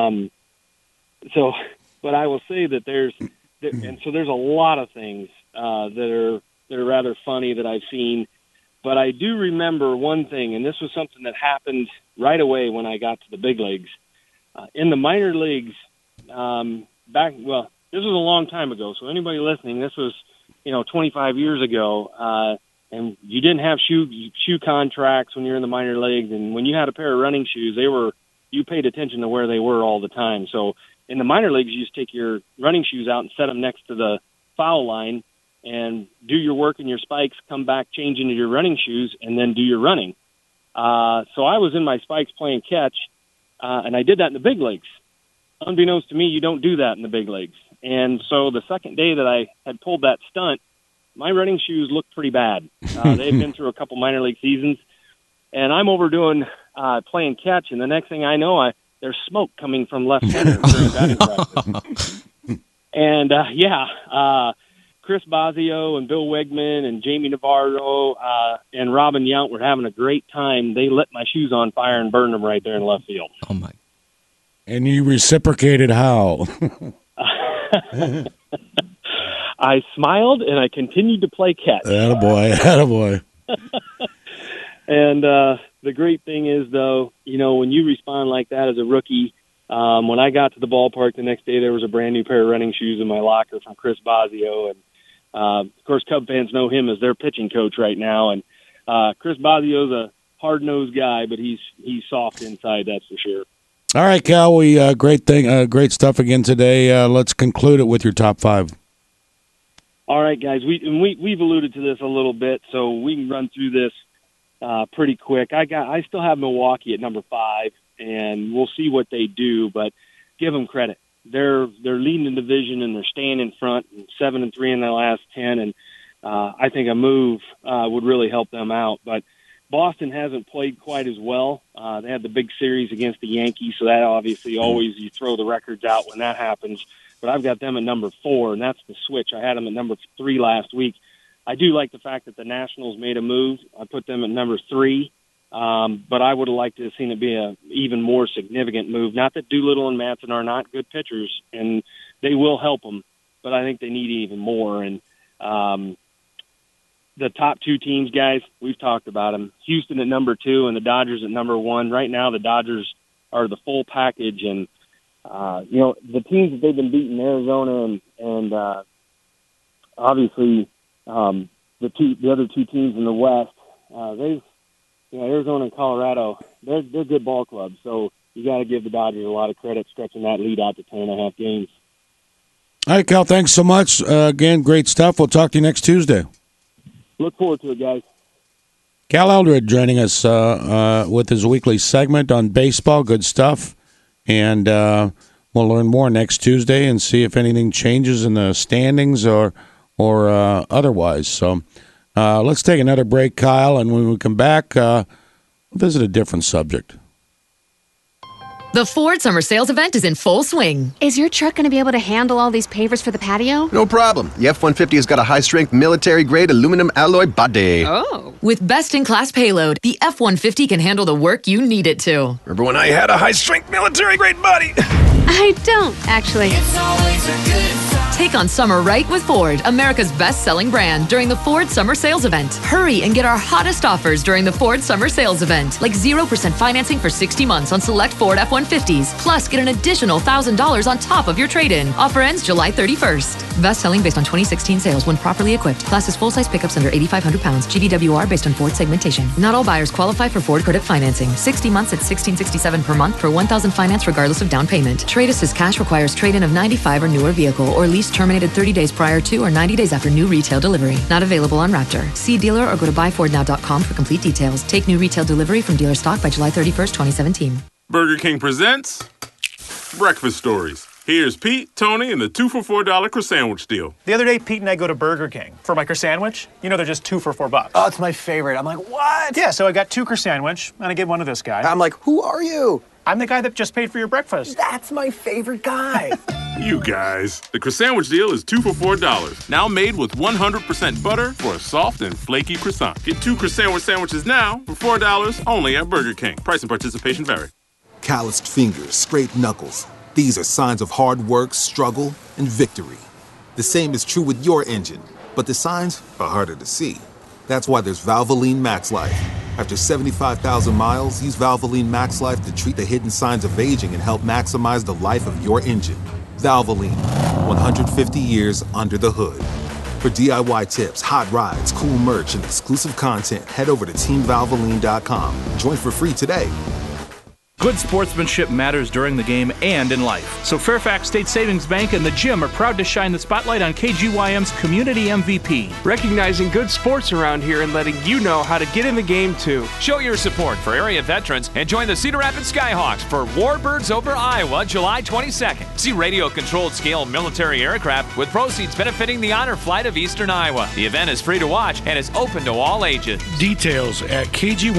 But I will say that there's a lot of things that are rather funny that I've seen. But I do remember one thing, and this was something that happened right away when I got to the big leagues. In the minor leagues, this was a long time ago, so anybody listening, this was 25 years ago, and you didn't have shoe contracts when you're in the minor leagues, and when you had a pair of running shoes, you paid attention to where they were all the time. So in the minor leagues, you just take your running shoes out and set them next to the foul line and do your work in your spikes, come back, change into your running shoes, and then do your running. So I was in my spikes playing catch, and I did that in the big leagues. Unbeknownst to me, you don't do that in the big leagues. And so the second day that I had pulled that stunt, my running shoes looked pretty bad. They've been through a couple minor league seasons, and I'm overdoing playing catch, and the next thing I know, there's smoke coming from left center during batting practice. And, Chris Bosio and Bill Wegman and Jamie Navarro and Robin Yount were having a great time. They lit my shoes on fire and burned them right there in left field. Oh, my. And you reciprocated how? I smiled, and I continued to play catch. Attaboy. And the great thing is, though, when you respond like that as a rookie, when I got to the ballpark the next day, there was a brand-new pair of running shoes in my locker from Chris Bosio. And, of course, Cub fans know him as their pitching coach right now. And Chris Bosio's a hard-nosed guy, but he's soft inside, that's for sure. All right, Cal, great stuff again today. Let's conclude it with your top five. All right, guys, we've alluded to this a little bit, so we can run through this pretty quick. I still have Milwaukee at number 5, and we'll see what they do, but give them credit. They're leading the division, and they're staying in front, 7-3 in their last 10, and I think a move would really help them out. But Boston hasn't played quite as well. They had the big series against the Yankees, so that obviously always you throw the records out when that happens. But I've got them at number 4, and that's the switch. I had them at number 3 last week. I do like the fact that the Nationals made a move. I put them at number 3, but I would have liked to have seen it be an even more significant move. Not that Doolittle and Matson are not good pitchers, and they will help them, but I think they need even more. And the top 2 teams, guys, we've talked about them. Houston at number 2 and the Dodgers at number 1. Right now the Dodgers are the full package, and the teams that they've been beating, Arizona and obviously the other 2 teams in the West, Arizona and Colorado, they're good ball clubs. So you got to give the Dodgers a lot of credit stretching that lead out to 10.5 games. All right, Cal, thanks so much. Again, great stuff. We'll talk to you next Tuesday. Look forward to it, guys. Cal Eldred joining us with his weekly segment on baseball. Good stuff. And we'll learn more next Tuesday and see if anything changes in the standings or otherwise. So let's take another break, Kyle, and when we come back, we'll visit a different subject. The Ford Summer Sales Event is in full swing. Is your truck going to be able to handle all these pavers for the patio? No problem. The F-150 has got a high-strength military-grade aluminum alloy body. Oh. With best-in-class payload, the F-150 can handle the work you need it to. Remember when I had a high-strength military-grade body? I don't, actually. It's always a good time. Take on summer right with Ford, America's best-selling brand, during the Ford Summer Sales Event. Hurry and get our hottest offers during the Ford Summer Sales Event, like 0% financing for 60 months on select Ford F-150s. Plus, get an additional $1,000 on top of your trade-in. Offer ends July 31st. Best selling based on 2016 sales when properly equipped. Class is full-size pickups under 8,500 pounds. GVWR based on Ford segmentation. Not all buyers qualify for Ford credit financing. 60 months at $1,667 per month for $1,000 finance regardless of down payment. Trade Assist cash requires trade-in of 95 or newer vehicle or lease terminated 30 days prior to or 90 days after new retail delivery. Not available on Raptor. See dealer or go to buyfordnow.com for complete details. Take new retail delivery from dealer stock by July 31st, 2017. Burger King presents Breakfast Stories. Here's Pete, Tony, and the 2 for $4 croissant deal. The other day, Pete and I go to Burger King for my croissant. You know, they're just 2 for $4. Oh, it's my favorite. I'm like, what? Yeah, so I got 2 croissant, and I get one to this guy. I'm like, who are you? I'm the guy that just paid for your breakfast. That's my favorite guy. You guys. The croissant deal is 2 for $4. Now made with 100% butter for a soft and flaky croissant. Get 2 croissant sandwiches now for $4 only at Burger King. Price and participation vary. Calloused fingers, scraped knuckles. These are signs of hard work, struggle, and victory. The same is true with your engine, but the signs are harder to see. That's why there's Valvoline Max Life. After 75,000 miles, use Valvoline Max Life to treat the hidden signs of aging and help maximize the life of your engine. Valvoline, 150 years under the hood. For DIY tips, hot rides, cool merch, and exclusive content, head over to TeamValvoline.com. Join for free today. Good sportsmanship matters during the game and in life. So Fairfax State Savings Bank and the Gym are proud to shine the spotlight on KGYM's Community MVP. Recognizing good sports around here and letting you know how to get in the game too. Show your support for area veterans and join the Cedar Rapids Skyhawks for Warbirds over Iowa, July 22nd. See radio-controlled scale military aircraft with proceeds benefiting the honor flight of Eastern Iowa. The event is free to watch and is open to all ages. Details at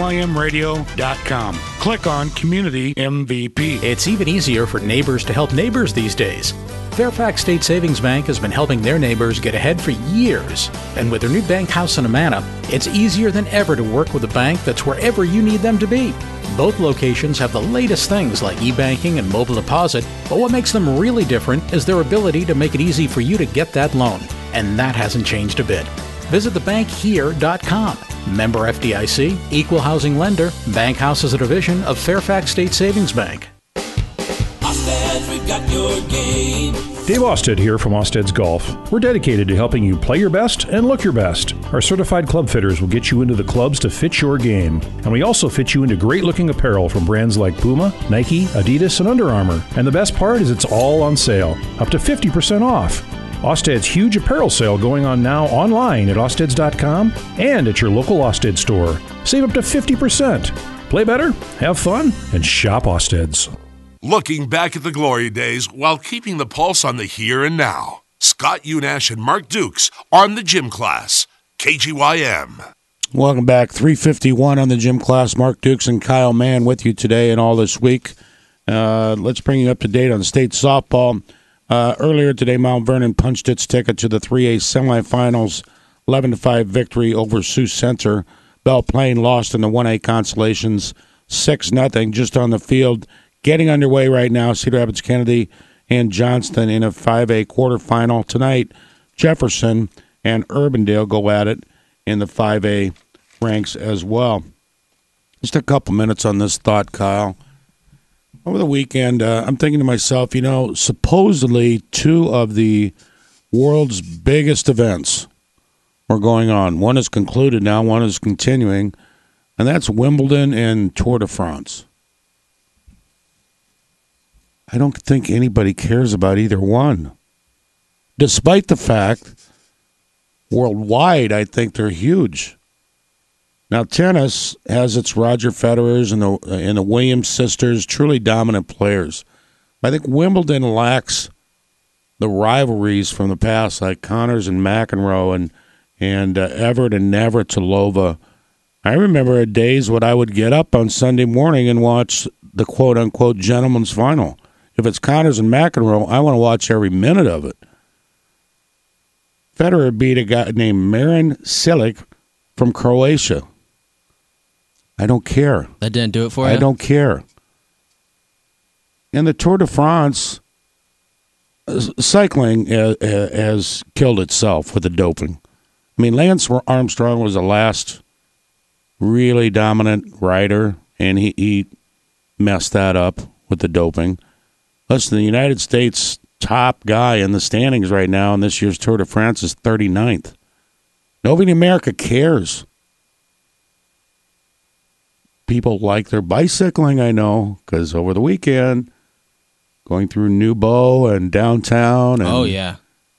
kgymradio.com. Click on Community MVP. It's even easier for neighbors to help neighbors these days. Fairfax State Savings Bank has been helping their neighbors get ahead for years. And with their new bank house in Amana, it's easier than ever to work with a bank that's wherever you need them to be. Both locations have the latest things like e-banking and mobile deposit, but what makes them really different is their ability to make it easy for you to get that loan. And that hasn't changed a bit. Visit thebankhere.com. Member FDIC, equal housing lender, Bank House is a division of Fairfax State Savings Bank. Ostead, we've got your game. Dave Osted here from Osted's Golf. We're dedicated to helping you play your best and look your best. Our certified club fitters will get you into the clubs to fit your game. And we also fit you into great-looking apparel from brands like Puma, Nike, Adidas, and Under Armour. And the best part is it's all on sale, up to 50% off. Osted's huge apparel sale going on now online at osteds.com and at your local Osted store. Save up to 50%. Play better, have fun, and shop Osted's. Looking back at the glory days while keeping the pulse on the here and now. Scott Unash and Mark Dukes on the Gym Class. KGYM. Welcome back. 3:51 on the Gym Class. Mark Dukes and Kyle Mann with you today and all this week. Let's bring you up to date on state softball. Earlier today, Mount Vernon punched its ticket to the 3A semifinals, 11-5 victory over Sioux Center. Belle Plaine lost in the 1A consolations, 6-0, just on the field. Getting underway right now, Cedar Rapids, Kennedy, and Johnston in a 5A quarterfinal. Tonight, Jefferson and Urbandale go at it in the 5A ranks as well. Just a couple minutes on this thought, Kyle. Over the weekend, I'm thinking to myself, supposedly 2 of the world's biggest events are going on. One is concluded now, one is continuing, and that's Wimbledon and Tour de France. I don't think anybody cares about either one. Despite the fact, worldwide, I think they're huge. Now, tennis has its Roger Federers and the Williams sisters, truly dominant players. I think Wimbledon lacks the rivalries from the past, like Connors and McEnroe and Everett and Navratilova. I remember days when I would get up on Sunday morning and watch the quote-unquote gentleman's final. If it's Connors and McEnroe, I want to watch every minute of it. Federer beat a guy named Marin Cilic from Croatia. I don't care. That didn't do it for you? I don't care. And the Tour de France, cycling has killed itself with the doping. I mean, Lance Armstrong was the last really dominant rider, and he messed that up with the doping. Listen, the United States top guy in the standings right now in this year's Tour de France is 39th. Nobody in America cares. People like their bicycling, I know, because over the weekend, going through New Beau and downtown. And, oh, yeah.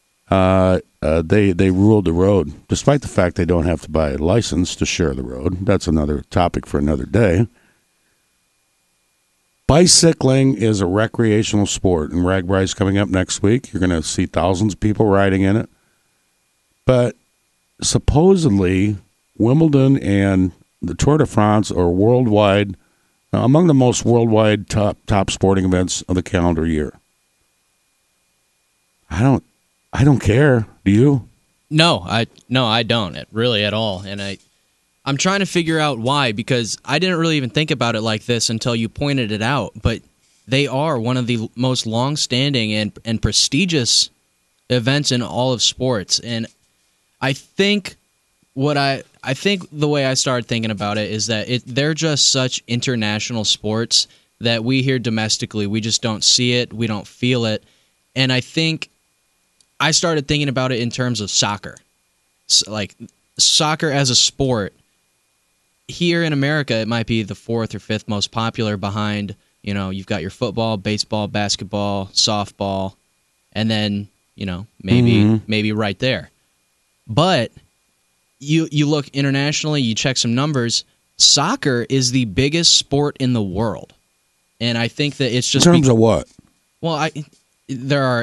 They ruled the road, despite the fact they don't have to buy a license to share the road. That's another topic for another day. Bicycling is a recreational sport, and RAGBRAI's coming up next week. You're going to see thousands of people riding in it. But supposedly, Wimbledon and the Tour de France are worldwide, among the most worldwide top sporting events of the calendar year. I don't care. Do you? No, I don't really at all. And I'm trying to figure out why, because I didn't really even think about it like this until you pointed it out. But they are one of the most long-standing and prestigious events in all of sports. And I think I think the way I started thinking about it is that they're just such international sports that we here domestically, we just don't see it, we don't feel it. And I think I started thinking about it in terms of soccer. Like soccer as a sport, here in America, it might be the 4th or 5th most popular behind, you've got your football, baseball, basketball, softball, and then, maybe right there. But you look internationally, you check some numbers, soccer is the biggest sport in the world. And I think that it's just in terms of what? Well, there are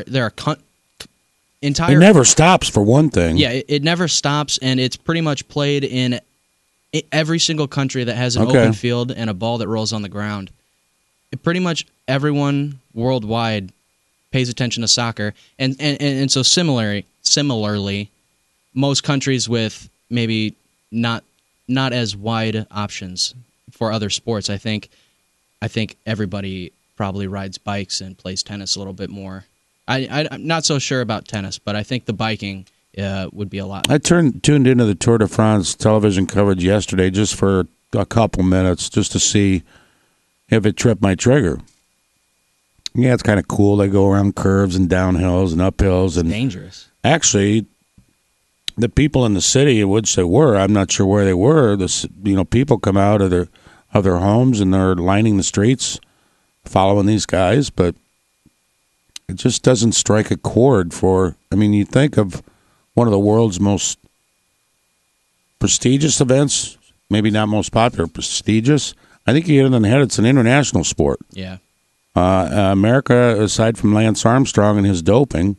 entire. It never stops, for one thing. Yeah, it never stops, and it's pretty much played in every single country that has an open field and a ball that rolls on the ground. Pretty much everyone worldwide pays attention to soccer, and so similarly, most countries with maybe not as wide options for other sports. I think everybody probably rides bikes and plays tennis a little bit more. I'm not so sure about tennis, but I think the biking would be a lot. I tuned into the Tour de France television coverage yesterday just for a couple minutes just to see if it tripped my trigger. Yeah, it's kind of cool. They go around curves and downhills and uphills. And dangerous. Actually, the people in the city in which they were, I'm not sure where they were. People come out of their homes and they're lining the streets following these guys, but it just doesn't strike a chord for. I mean, you think of one of the world's most prestigious events, maybe not most popular, prestigious. I think you hit it on the head. It's an international sport. Yeah. America, aside from Lance Armstrong and his doping,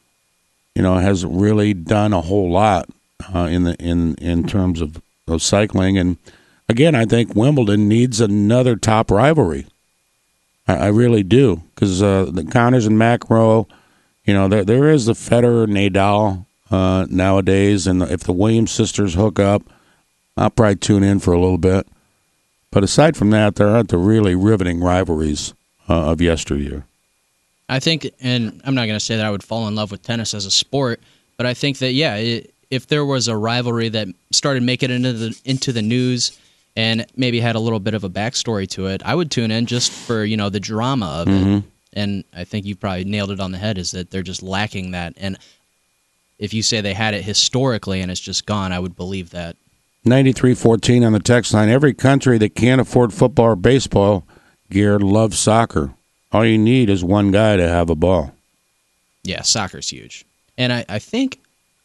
has really done a whole lot in terms of cycling. And again, I think Wimbledon needs another top rivalry. I really do, because the Connors and McEnroe, there is the Federer Nadal nowadays, and if the Williams sisters hook up, I'll probably tune in for a little bit. But aside from that, there aren't the really riveting rivalries of yesteryear. I think, and I'm not going to say that I would fall in love with tennis as a sport, but I think that, if there was a rivalry that started making it into the news and maybe had a little bit of a backstory to it, I would tune in just for, the drama of it. And I think you probably nailed it on the head, is that they're just lacking that. And if you say they had it historically and it's just gone, I would believe that. 9314 on the text line. Every country that can't afford football or baseball gear loves soccer. All you need is one guy to have a ball. Yeah, soccer's huge. And I think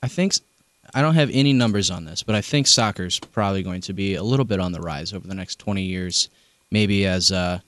I don't have any numbers on this, but I think soccer's probably going to be a little bit on the rise over the next 20 years, maybe as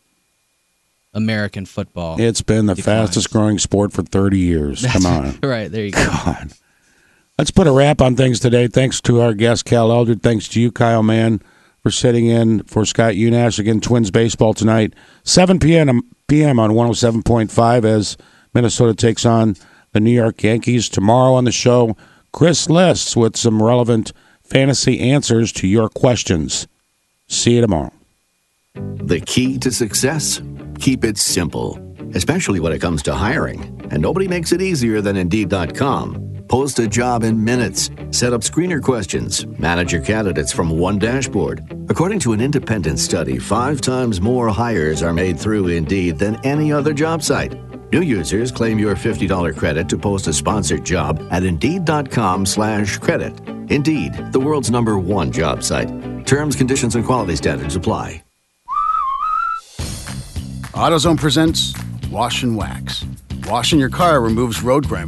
American football. It's been the fastest growing sport for 30 years. Come on. Right, there you go. God. Let's put a wrap on things today. Thanks to our guest, Cal Eldred. Thanks to you, Kyle Mann, for sitting in for Scott Unash. Again, Twins baseball tonight, 7 p.m. on 107.5 as Minnesota takes on the New York Yankees. Tomorrow on the show, Chris Lists with some relevant fantasy answers to your questions. See you tomorrow. The key to success? Keep it simple, especially when it comes to hiring. And nobody makes it easier than Indeed.com. Post a job in minutes. Set up screener questions. Manage your candidates from one dashboard. According to an independent study, 5 times more hires are made through Indeed than any other job site. New users claim your $50 credit to post a sponsored job at Indeed.com/credit. Indeed, the world's #1 job site. Terms, conditions, and quality standards apply. AutoZone presents Wash and Wax. Washing your car removes road grime